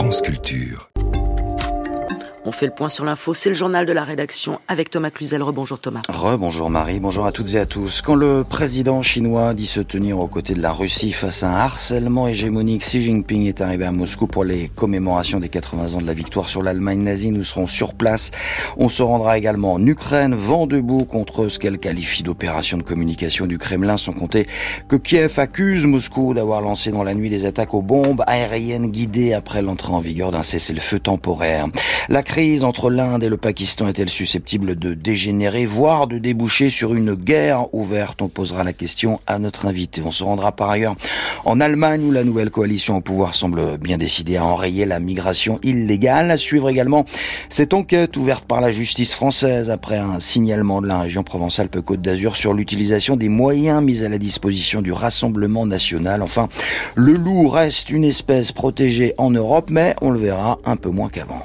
France Culture. On fait le point sur l'info, c'est le journal de la rédaction avec Thomas Cluzel. Rebonjour Thomas. Rebonjour Marie, bonjour à toutes et à tous. Quand le président chinois dit se tenir aux côtés de la Russie face à un harcèlement hégémonique, Xi Jinping est arrivé à Moscou pour les commémorations des 80 ans de la victoire sur l'Allemagne nazie. Nous serons sur place. On se rendra également en Ukraine, vent debout contre ce qu'elle qualifie d'opération de communication du Kremlin, sans compter que Kiev accuse Moscou d'avoir lancé dans la nuit des attaques aux bombes aériennes guidées après l'entrée en vigueur d'un cessez-le-feu temporaire. La crise entre l'Inde et le Pakistan est-elle susceptible de dégénérer, voire de déboucher sur une guerre ouverte? On posera la question à notre invité. On se rendra par ailleurs en Allemagne où la nouvelle coalition au pouvoir semble bien décidée à enrayer la migration illégale. À suivre également cette enquête ouverte par la justice française après un signalement de la région Provence-Alpes-Côte d'Azur sur l'utilisation des moyens mis à la disposition du Rassemblement national. Enfin, le loup reste une espèce protégée en Europe, mais on le verra un peu moins qu'avant.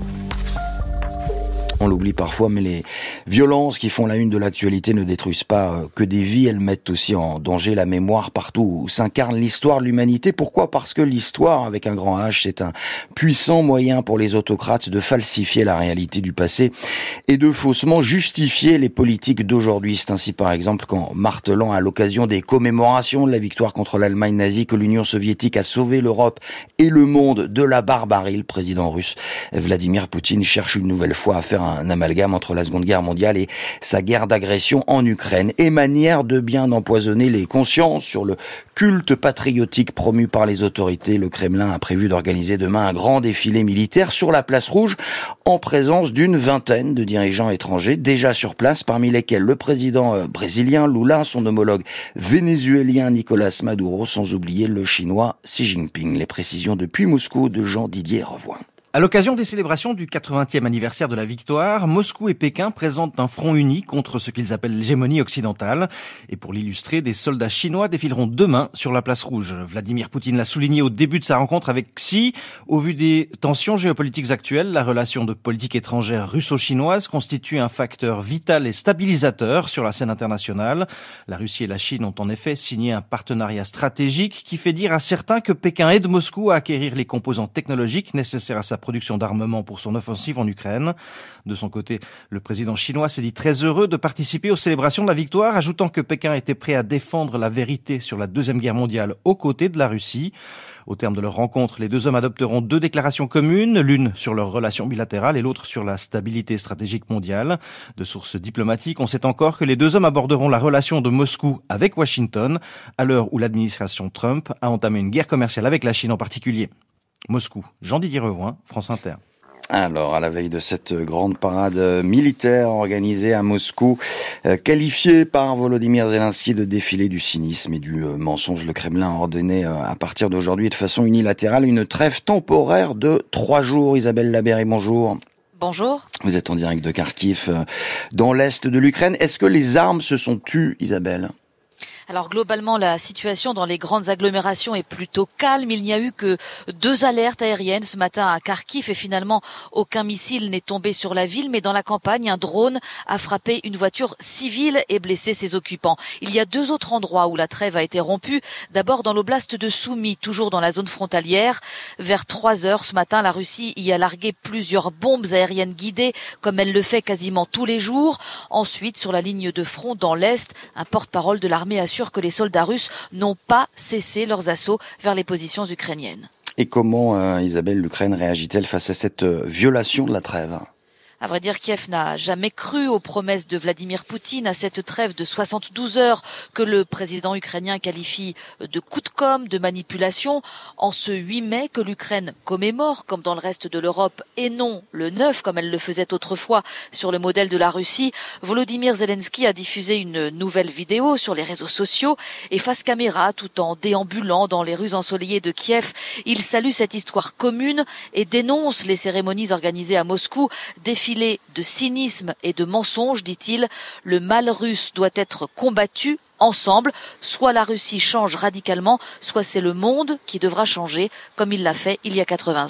On l'oublie parfois, mais les violences qui font la une de l'actualité ne détruisent pas que des vies, elles mettent aussi en danger la mémoire partout où s'incarne l'histoire de l'humanité. Pourquoi ? Parce que l'histoire, avec un grand H, c'est un puissant moyen pour les autocrates de falsifier la réalité du passé et de faussement justifier les politiques d'aujourd'hui. C'est ainsi, par exemple, qu'en martelant à l'occasion des commémorations de la victoire contre l'Allemagne nazie que l'Union soviétique a sauvé l'Europe et le monde de la barbarie, le président russe Vladimir Poutine cherche une nouvelle fois à faire un amalgame entre la Seconde Guerre mondiale et sa guerre d'agression en Ukraine, et manière de bien empoisonner les consciences sur le culte patriotique promu par les autorités. Le Kremlin a prévu d'organiser demain un grand défilé militaire sur la place Rouge en présence d'une vingtaine de dirigeants étrangers déjà sur place, parmi lesquels le président brésilien Lula, son homologue vénézuélien Nicolás Maduro, sans oublier le chinois Xi Jinping. Les précisions depuis Moscou de Jean-Didier Revoin. À l'occasion des célébrations du 80e anniversaire de la victoire, Moscou et Pékin présentent un front uni contre ce qu'ils appellent l'hégémonie occidentale. Et pour l'illustrer, des soldats chinois défileront demain sur la place Rouge. Vladimir Poutine l'a souligné au début de sa rencontre avec Xi. Au vu des tensions géopolitiques actuelles, la relation de politique étrangère russo-chinoise constitue un facteur vital et stabilisateur sur la scène internationale. La Russie et la Chine ont en effet signé un partenariat stratégique qui fait dire à certains que Pékin aide Moscou à acquérir les composants technologiques nécessaires à sa production d'armement pour son offensive en Ukraine. De son côté, le président chinois s'est dit très heureux de participer aux célébrations de la victoire, ajoutant que Pékin était prêt à défendre la vérité sur la Deuxième Guerre mondiale aux côtés de la Russie. Au terme de leur rencontre, les deux hommes adopteront deux déclarations communes, l'une sur leurs relations bilatérales et l'autre sur la stabilité stratégique mondiale. De sources diplomatiques, on sait encore que les deux hommes aborderont la relation de Moscou avec Washington, à l'heure où l'administration Trump a entamé une guerre commerciale avec la Chine en particulier. Moscou, Jean-Didier Revoin, France Inter. Alors, à la veille de cette grande parade militaire organisée à Moscou, qualifiée par Volodymyr Zelensky de défilé du cynisme et du mensonge, le Kremlin a ordonné à partir d'aujourd'hui de façon unilatérale une trêve temporaire de 3 jours. Isabelle Labéry, bonjour. Bonjour. Vous êtes en direct de Kharkiv, dans l'est de l'Ukraine. Est-ce que les armes se sont tues, Isabelle ? Alors globalement, la situation dans les grandes agglomérations est plutôt calme. Il n'y a eu que 2 alertes aériennes ce matin à Kharkiv et finalement aucun missile n'est tombé sur la ville. Mais dans la campagne, un drone a frappé une voiture civile et blessé ses occupants. Il y a 2 autres endroits où la trêve a été rompue. D'abord dans l'oblast de Soumy, toujours dans la zone frontalière. Vers 3 heures ce matin, la Russie y a largué plusieurs bombes aériennes guidées, comme elle le fait quasiment tous les jours. Ensuite, sur la ligne de front dans l'est, un porte-parole de l'armée assure que les soldats russes n'ont pas cessé leurs assauts vers les positions ukrainiennes. Et comment, Isabelle, l'Ukraine réagit-elle face à cette violation de la trêve ? À vrai dire, Kiev n'a jamais cru aux promesses de Vladimir Poutine, à cette trêve de 72 heures que le président ukrainien qualifie de coup de com', de manipulation. En ce 8 mai que l'Ukraine commémore, comme dans le reste de l'Europe, et non le 9, comme elle le faisait autrefois sur le modèle de la Russie, Volodymyr Zelensky a diffusé une nouvelle vidéo sur les réseaux sociaux et face caméra, tout en déambulant dans les rues ensoleillées de Kiev, il salue cette histoire commune et dénonce les cérémonies organisées à Moscou, défilant de cynisme et de mensonges, dit-il. Le mal russe doit être combattu ensemble. Soit la Russie change radicalement, soit c'est le monde qui devra changer, comme il l'a fait il y a 80 ans.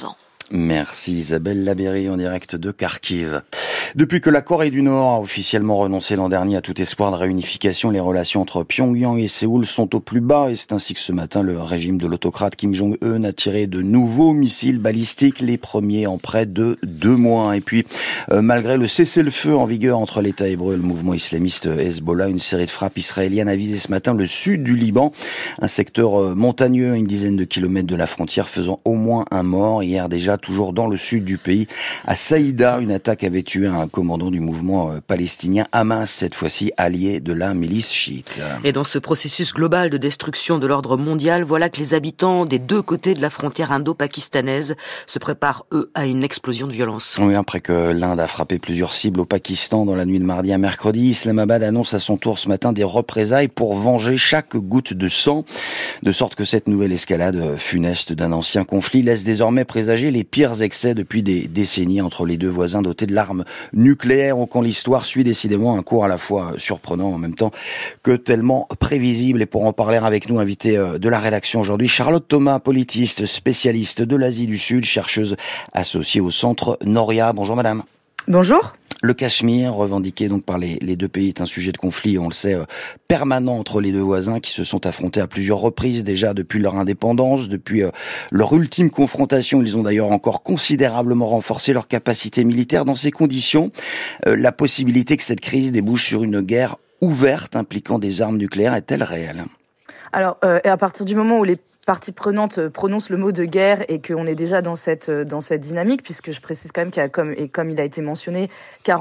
Merci Isabelle Labéry en direct de Kharkiv. Depuis que la Corée du Nord a officiellement renoncé l'an dernier à tout espoir de réunification, les relations entre Pyongyang et Séoul sont au plus bas et c'est ainsi que ce matin, le régime de l'autocrate Kim Jong-un a tiré de nouveaux missiles balistiques, les premiers en près de 2 mois. Et puis, malgré le cessez-le-feu en vigueur entre l'État hébreu et le mouvement islamiste Hezbollah, une série de frappes israéliennes a visé ce matin le sud du Liban, un secteur montagneux à une dizaine de kilomètres de la frontière, faisant au moins un mort. Hier déjà, toujours dans le sud du pays, à Saïda, une attaque avait tué un commandant du mouvement palestinien Hamas, cette fois-ci allié de la milice chiite. Et dans ce processus global de destruction de l'ordre mondial, voilà que les habitants des 2 côtés de la frontière indo-pakistanaise se préparent, eux, à une explosion de violence. Oui, après que l'Inde a frappé plusieurs cibles au Pakistan dans la nuit de mardi à mercredi, Islamabad annonce à son tour ce matin des représailles pour venger chaque goutte de sang, de sorte que cette nouvelle escalade funeste d'un ancien conflit laisse désormais présager les pires excès depuis des décennies entre les 2 voisins dotés de l'arme nucléaire, ou quand l'histoire suit décidément un cours à la fois surprenant en même temps que tellement prévisible. Et pour en parler avec nous, invité de la rédaction aujourd'hui, Charlotte Thomas, politiste, spécialiste de l'Asie du Sud, chercheuse associée au centre Noria. Bonjour madame. Bonjour. Le Cachemire, revendiqué donc par les 2 pays, est un sujet de conflit, on le sait, permanent entre les 2 voisins qui se sont affrontés à plusieurs reprises déjà depuis leur indépendance, depuis leur ultime confrontation. Ils ont d'ailleurs encore considérablement renforcé leur capacité militaire. Dans ces conditions, la possibilité que cette crise débouche sur une guerre ouverte impliquant des armes nucléaires est-elle réelle ? Alors, à partir du moment où les parties prenantes prononcent le mot de guerre et qu'on est déjà dans cette dynamique, puisque je précise quand même qu'il y a, comme il a été mentionné,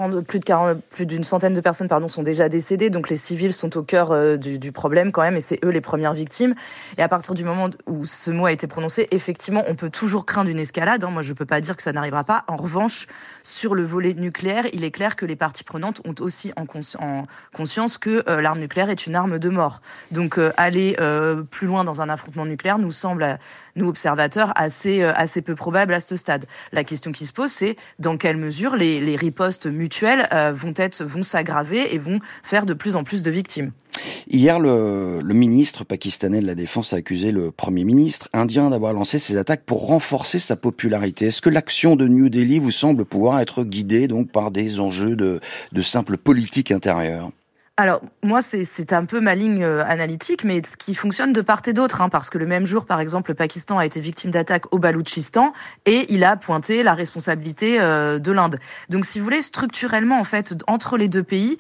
plus d'une centaine de personnes sont déjà décédées, donc les civils sont au cœur du problème quand même, et c'est eux les premières victimes. Et à partir du moment où ce mot a été prononcé, effectivement, on peut toujours craindre une escalade. Moi, je peux pas dire que ça n'arrivera pas. En revanche, sur le volet nucléaire, il est clair que les parties prenantes ont aussi en conscience que l'arme nucléaire est une arme de mort. Donc, aller plus loin dans un affrontement nucléaire nous semble, nous observateurs, assez peu probable à ce stade. La question qui se pose, c'est dans quelle mesure les ripostes mutuelles vont s'aggraver et vont faire de plus en plus de victimes. Hier, le ministre pakistanais de la Défense a accusé le Premier ministre indien d'avoir lancé ces attaques pour renforcer sa popularité. Est-ce que l'action de New Delhi vous semble pouvoir être guidée donc par des enjeux de simple politique intérieure ? Alors, moi, c'est un peu ma ligne analytique, mais ce qui fonctionne de part et d'autre, parce que le même jour, par exemple, le Pakistan a été victime d'attaques au Baloutchistan et il a pointé la responsabilité de l'Inde. Donc, si vous voulez, structurellement, en fait, entre les 2 pays,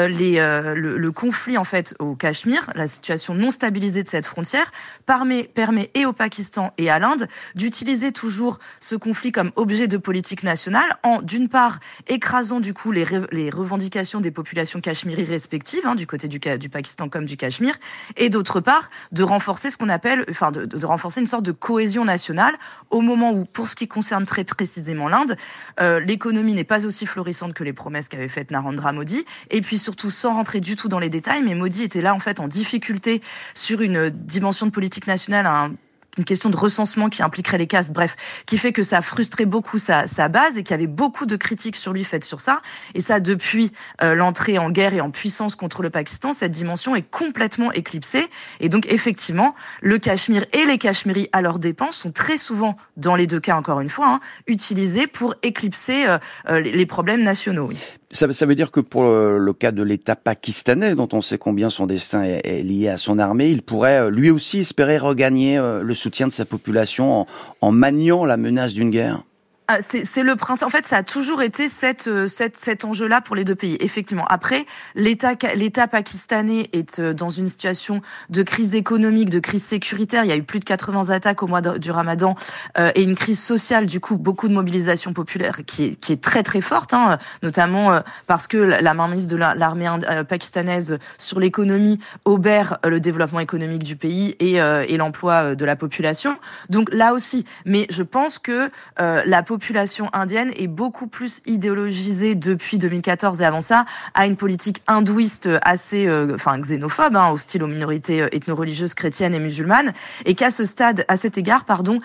le conflit, en fait, au Cachemire, la situation non stabilisée de cette frontière, permet et au Pakistan et à l'Inde d'utiliser toujours ce conflit comme objet de politique nationale en, d'une part, écrasant, du coup, les revendications des populations cachemiries respectives, du côté du Pakistan comme du Cachemire, et d'autre part de renforcer ce qu'on appelle, de renforcer une sorte de cohésion nationale au moment où, pour ce qui concerne très précisément l'Inde, l'économie n'est pas aussi florissante que les promesses qu'avait faites Narendra Modi, et puis surtout, sans rentrer du tout dans les détails, mais Modi était là en fait en difficulté sur une dimension de politique nationale, une question de recensement qui impliquerait les castes, bref, qui fait que ça frustrait beaucoup sa base et qu'il y avait beaucoup de critiques sur lui faites sur ça. Et ça, depuis l'entrée en guerre et en puissance contre le Pakistan, cette dimension est complètement éclipsée. Et donc, effectivement, le Cachemire et les Cachemiris à leurs dépens sont très souvent, dans les 2 cas encore une fois, utilisés pour éclipser les problèmes nationaux. Oui. Ça veut dire que pour le cas de l'État pakistanais, dont on sait combien son destin est lié à son armée, il pourrait lui aussi espérer regagner le soutien de sa population en maniant la menace d'une guerre. C'est le principe. En fait, ça a toujours été cet enjeu-là pour les 2 pays. Effectivement. Après, l'État pakistanais est dans une situation de crise économique, de crise sécuritaire. Il y a eu plus de 80 attaques au mois du Ramadan et une crise sociale. Du coup, beaucoup de mobilisation populaire qui est très très forte, notamment parce que la mainmise de l'armée pakistanaise sur l'économie obère le développement économique du pays et l'emploi de la population. Donc là aussi. Mais je pense que la population indienne est beaucoup plus idéologisée depuis 2014 et avant ça à une politique hindouiste assez xénophobe, hostile aux minorités ethno-religieuses chrétiennes et musulmanes, et qu'à cet égard,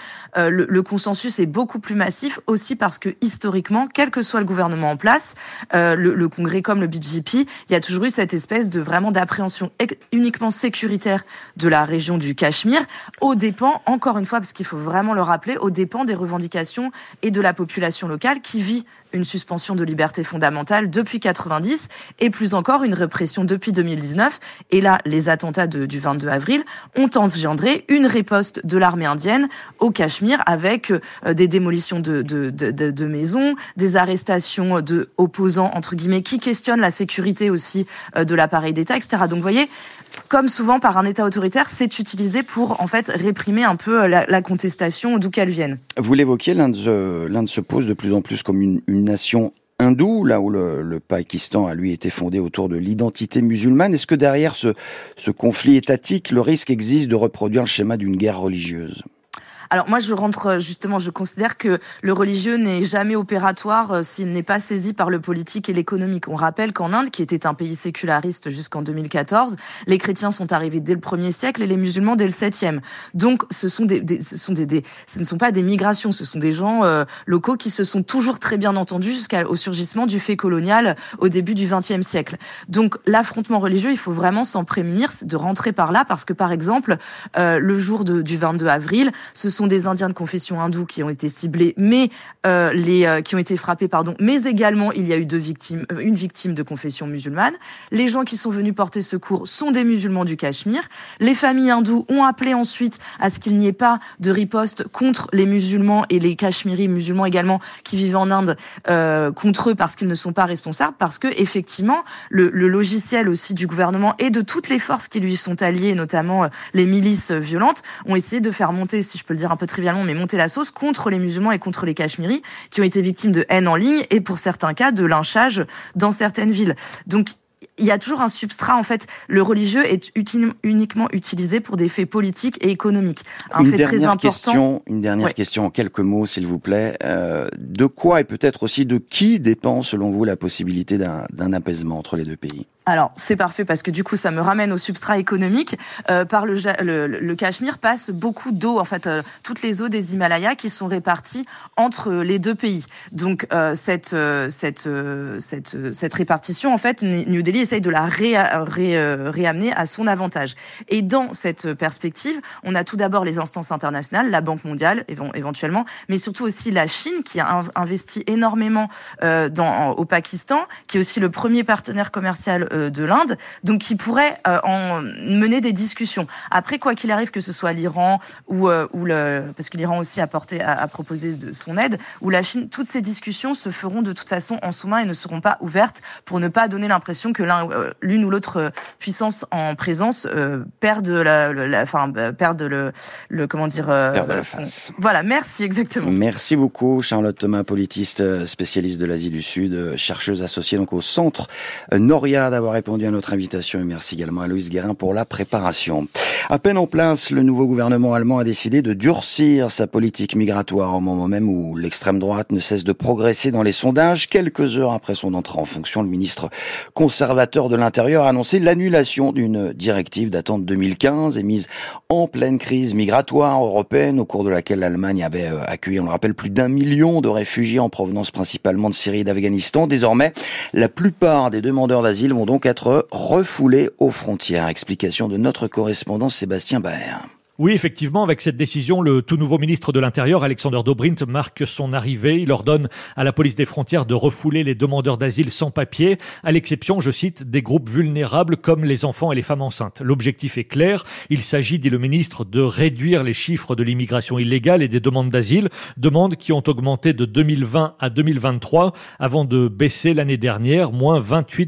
le consensus est beaucoup plus massif aussi parce que historiquement, quel que soit le gouvernement en place, le Congrès comme le BJP, il y a toujours eu cette espèce de vraiment d'appréhension uniquement sécuritaire de la région du Cachemire, aux dépens, encore une fois, parce qu'il faut vraiment le rappeler, aux dépens des revendications et de de la population locale qui vit une suspension de liberté fondamentale depuis 90 et plus encore une répression depuis 2019. Et là, les attentats du 22 avril ont engendré une riposte de l'armée indienne au Cachemire avec des démolitions de maisons, des arrestations de opposants, entre guillemets, qui questionnent la sécurité aussi de l'appareil d'État, etc. Donc, vous voyez, comme souvent par un État autoritaire, c'est utilisé pour, en fait, réprimer un peu la contestation d'où qu'elle vienne. Vous l'évoquiez, l'Inde se pose de plus en plus comme une nation hindoue, là où le Pakistan a, lui, été fondé autour de l'identité musulmane. Est-ce que derrière ce conflit étatique, le risque existe de reproduire le schéma d'une guerre religieuse ? Alors moi, je considère que le religieux n'est jamais opératoire s'il n'est pas saisi par le politique et l'économique. On rappelle qu'en Inde, qui était un pays séculariste jusqu'en 2014, les chrétiens sont arrivés dès le 1er siècle et les musulmans dès le 7e. Donc ce ne sont pas des migrations, ce sont des gens locaux qui se sont toujours très bien entendus jusqu'au surgissement du fait colonial au début du 20e siècle. Donc l'affrontement religieux, il faut vraiment s'en prémunir de rentrer par là parce que par exemple, le jour du 22 avril, ce sont des Indiens de confession hindoue qui ont été ciblés, mais qui ont été frappés, mais également il y a eu une victime de confession musulmane. Les gens qui sont venus porter secours sont des musulmans du Cachemire. Les familles hindoues ont appelé ensuite à ce qu'il n'y ait pas de riposte contre les musulmans et les Cachemiris musulmans également qui vivent en Inde contre eux parce qu'ils ne sont pas responsables, parce que effectivement le logiciel aussi du gouvernement et de toutes les forces qui lui sont alliées, notamment les milices violentes, ont essayé de faire monter, si je peux le dire un peu trivialement, mais monter la sauce contre les musulmans et contre les Cachemiris qui ont été victimes de haine en ligne et pour certains cas de lynchage dans certaines villes. Donc il y a toujours un substrat, en fait, le religieux est uniquement utilisé pour des faits politiques et économiques. Un fait très important. Une dernière question en quelques mots, s'il vous plaît. De quoi et peut-être aussi de qui dépend, selon vous, la possibilité d'un apaisement entre les deux pays ? Alors, c'est parfait parce que du coup, ça me ramène au substrat économique. Par le Cachemire passe beaucoup d'eau, en fait, toutes les eaux des Himalayas qui sont réparties entre les deux pays. Donc, cette répartition, en fait, New Delhi essaye de la réamener à son avantage. Et dans cette perspective, on a tout d'abord les instances internationales, la Banque mondiale, éventuellement, mais surtout aussi la Chine qui a investi énormément au Pakistan, qui est aussi le premier partenaire commercial de l'Inde, donc qui pourrait en mener des discussions. Après, quoi qu'il arrive, que ce soit l'Iran parce que l'Iran aussi a proposé de son aide, ou la Chine, toutes ces discussions se feront de toute façon en sous-main et ne seront pas ouvertes pour ne pas donner l'impression que l'une ou l'autre puissance en présence perde la face. Voilà, merci, exactement. Merci beaucoup, Charlotte Thomas, politiste spécialiste de l'Asie du Sud, chercheuse associée donc au Centre Noria, d'avoir répondu à notre invitation, et merci également à Loïs Guérin pour la préparation. À peine en place, le nouveau gouvernement allemand a décidé de durcir sa politique migratoire au moment même où l'extrême droite ne cesse de progresser dans les sondages. Quelques heures après son entrée en fonction, le ministre conservateur de l'Intérieur a annoncé l'annulation d'une directive datant de 2015 émise en pleine crise migratoire européenne au cours de laquelle l'Allemagne avait accueilli, on le rappelle, plus d'1 million de réfugiés en provenance principalement de Syrie et d'Afghanistan. Désormais, la plupart des demandeurs d'asile vont donc être refoulés aux frontières. Explication de notre correspondant Sébastien Baer. Oui, effectivement, avec cette décision, le tout nouveau ministre de l'Intérieur, Alexander Dobrindt, marque son arrivée. Il ordonne à la police des frontières de refouler les demandeurs d'asile sans papier, à l'exception, je cite, des groupes vulnérables comme les enfants et les femmes enceintes. L'objectif est clair. Il s'agit, dit le ministre, de réduire les chiffres de l'immigration illégale et des demandes d'asile, demandes qui ont augmenté de 2020 à 2023 avant de baisser l'année dernière, moins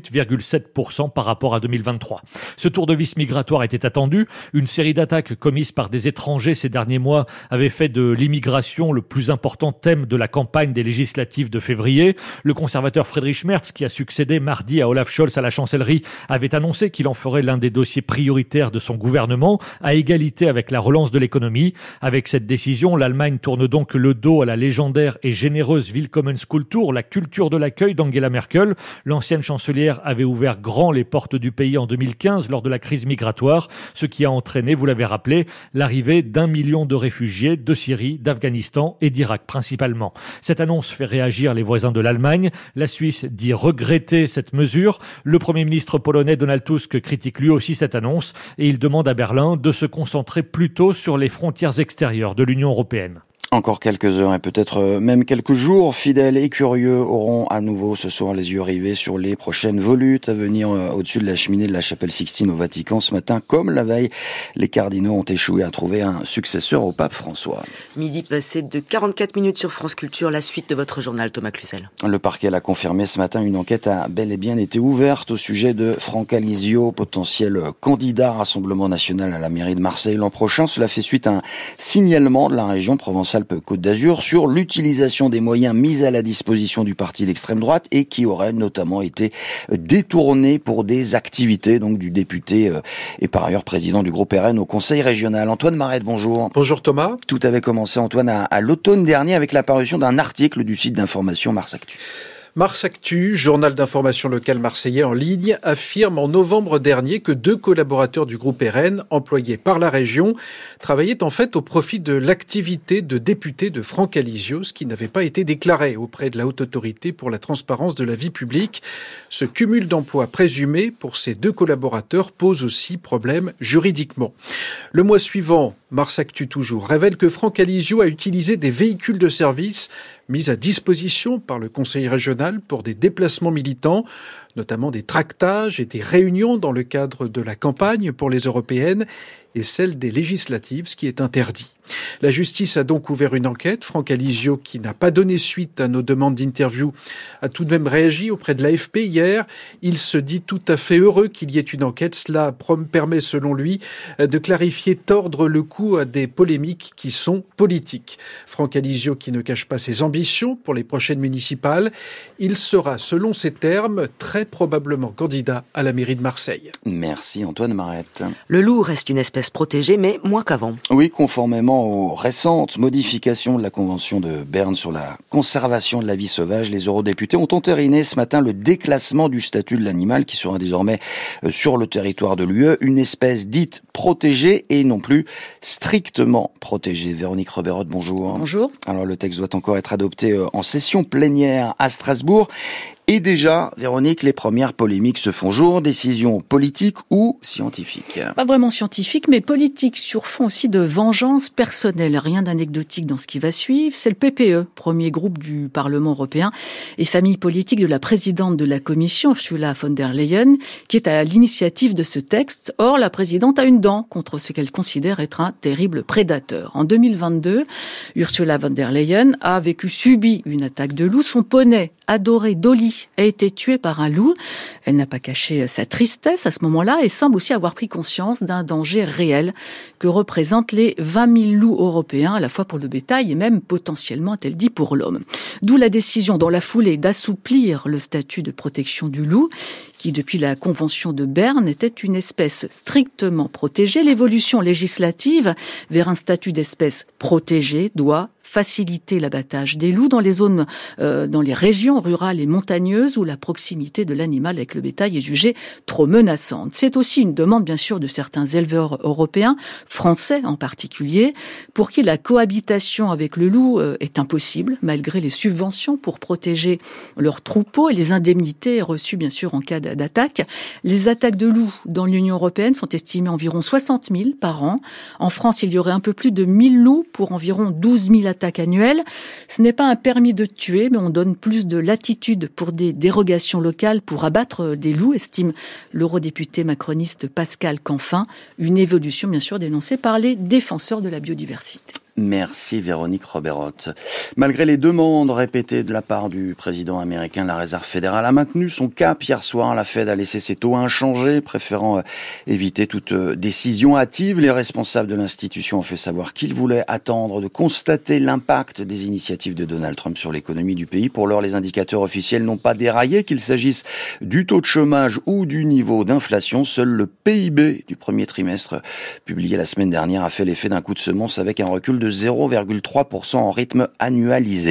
28,7% par rapport à 2023. Ce tour de vis migratoire était attendu. Une série d'attaques commises par des étrangers ces derniers mois avait fait de l'immigration le plus important thème de la campagne des législatives de février. Le conservateur Friedrich Merz, qui a succédé mardi à Olaf Scholz à la chancellerie, avait annoncé qu'il en ferait l'un des dossiers prioritaires de son gouvernement, à égalité avec la relance de l'économie. Avec cette décision, l'Allemagne tourne donc le dos à la légendaire et généreuse Willkommenskultur, la culture de l'accueil d'Angela Merkel. L'ancienne chancelière avait ouvert grand les portes du pays en 2015 lors de la crise migratoire, ce qui a entraîné, vous l'avez rappelé, l'arrivée d'1 million de réfugiés de Syrie, d'Afghanistan et d'Irak principalement. Cette annonce fait réagir les voisins de l'Allemagne. La Suisse dit regretter cette mesure. Le Premier ministre polonais Donald Tusk critique lui aussi cette annonce et il demande à Berlin de se concentrer plutôt sur les frontières extérieures de l'Union européenne. Encore quelques heures et peut-être même quelques jours, fidèles et curieux auront à nouveau ce soir les yeux rivés sur les prochaines volutes à venir au-dessus de la cheminée de la chapelle Sixtine au Vatican. Ce matin, comme la veille, les cardinaux ont échoué à trouver un successeur au pape François. Midi passé de 44 minutes sur France Culture, la suite de votre journal, Thomas Cluzel. Le parquet l'a confirmé ce matin, une enquête a bel et bien été ouverte au sujet de Franck Alizio, potentiel candidat Rassemblement National à la mairie de Marseille l'an prochain. Cela fait suite à un signalement de la région Provence-Alpes-Côte d'Azur sur l'utilisation des moyens mis à la disposition du parti d'extrême droite et qui auraient notamment été détournés pour des activités donc du député et par ailleurs président du groupe RN au Conseil régional. Antoine Marette, bonjour. Bonjour Thomas. Tout avait commencé, Antoine, à l'automne dernier avec la parution d'un article du site d'information Mars Actu. Mars Actu, journal d'information local marseillais en ligne, affirme en novembre dernier que 2 collaborateurs du groupe RN, employés par la région, travaillaient en fait au profit de l'activité de député de Franck Alizio, ce qui n'avait pas été déclaré auprès de la Haute Autorité pour la transparence de la vie publique. Ce cumul d'emplois présumé pour ces 2 collaborateurs pose aussi problème juridiquement. Le mois suivant, Mars Actu toujours révèle que Franck Alizio a utilisé des véhicules de service mis à disposition par le Conseil régional pour des déplacements militants, notamment des tractages et des réunions dans le cadre de la campagne pour les européennes et celle des législatives, ce qui est interdit. La justice a donc ouvert une enquête. Franck Alizio, qui n'a pas donné suite à nos demandes d'interview, a tout de même réagi auprès de l'AFP hier. Il se dit tout à fait heureux qu'il y ait une enquête. Cela permet, selon lui, de clarifier, tordre le cou à des polémiques qui sont politiques. Franck Alizio, qui ne cache pas ses ambitions pour les prochaines municipales, il sera, selon ses termes, très probablement candidat à la mairie de Marseille. Merci Antoine Marette. Le loup reste une espèce protégée, mais moins qu'avant. Oui, conformément aux récentes modifications de la Convention de Berne sur la conservation de la vie sauvage, les eurodéputés ont entériné ce matin le déclassement du statut de l'animal qui sera désormais sur le territoire de l'UE, une espèce dite protégée et non plus strictement protégée. Véronique Roberotte, bonjour. Bonjour. Alors le texte doit encore être adopté en session plénière à Strasbourg. Et déjà, Véronique, les premières polémiques se font jour, décisions politiques ou scientifiques. Pas vraiment scientifique, mais politique sur fond aussi de vengeance personnelle. Rien d'anecdotique dans ce qui va suivre. C'est le PPE, premier groupe du Parlement européen et famille politique de la présidente de la Commission, Ursula von der Leyen, qui est à l'initiative de ce texte. Or, la présidente a une dent contre ce qu'elle considère être un terrible prédateur. En 2022, Ursula von der Leyen a subi une attaque de loup. Son poney, adoré Dolly, a été tuée par un loup. Elle n'a pas caché sa tristesse à ce moment-là et semble aussi avoir pris conscience d'un danger réel que représentent les 20 000 loups européens, à la fois pour le bétail et même potentiellement, a-t-elle dit, pour l'homme. D'où la décision dans la foulée d'assouplir le statut de protection du loup, qui depuis la Convention de Berne était une espèce strictement protégée. L'évolution législative vers un statut d'espèce protégée doit faciliter l'abattage des loups dans les zones, dans les régions rurales et montagneuses où la proximité de l'animal avec le bétail est jugée trop menaçante. C'est aussi une demande, bien sûr, de certains éleveurs européens, français en particulier, pour qui la cohabitation avec le loup est impossible, malgré les subventions pour protéger leurs troupeaux et les indemnités reçues, bien sûr, en cas d'attaque. Les attaques de loups dans l'Union européenne sont estimées à environ 60 000 par an. En France, il y aurait un peu plus de 1000 loups pour environ 12 000 attaques annuelles. Ce n'est pas un permis de tuer, mais on donne plus de latitude pour des dérogations locales pour abattre des loups, estime l'eurodéputé macroniste Pascal Canfin. Une évolution, bien sûr, dénoncée par les défenseurs de la biodiversité. Merci Véronique Roberotte. Malgré les demandes répétées de la part du président américain, la Réserve fédérale a maintenu son cap hier soir. La Fed a laissé ses taux inchangés, préférant éviter toute décision hâtive. Les responsables de l'institution ont fait savoir qu'ils voulaient attendre de constater l'impact des initiatives de Donald Trump sur l'économie du pays. Pour l'heure, les indicateurs officiels n'ont pas déraillé, qu'il s'agisse du taux de chômage ou du niveau d'inflation. Seul le PIB du premier trimestre, publié la semaine dernière, a fait l'effet d'un coup de semonce avec un recul de 0,3% en rythme annualisé.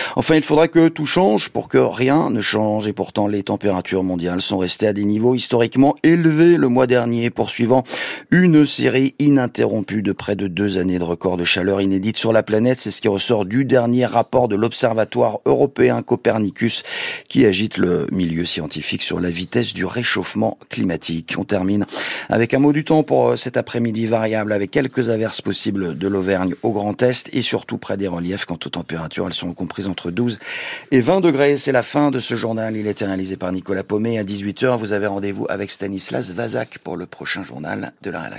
Enfin, il faudrait que tout change pour que rien ne change. Et pourtant, les températures mondiales sont restées à des niveaux historiquement élevés le mois dernier, poursuivant une série ininterrompue de près de 2 années de records de chaleur inédites sur la planète. C'est ce qui ressort du dernier rapport de l'Observatoire européen Copernicus qui agite le milieu scientifique sur la vitesse du réchauffement climatique. On termine avec un mot du temps pour cet après-midi variable avec quelques averses possibles de l'Auvergne au Grand Est et surtout près des reliefs. Quant aux températures, elles sont comprises entre 12 et 20 degrés. C'est la fin de ce journal. Il était réalisé par Nicolas Paumet. À 18h, vous avez rendez-vous avec Stanislas Vazak pour le prochain journal de la rédaction.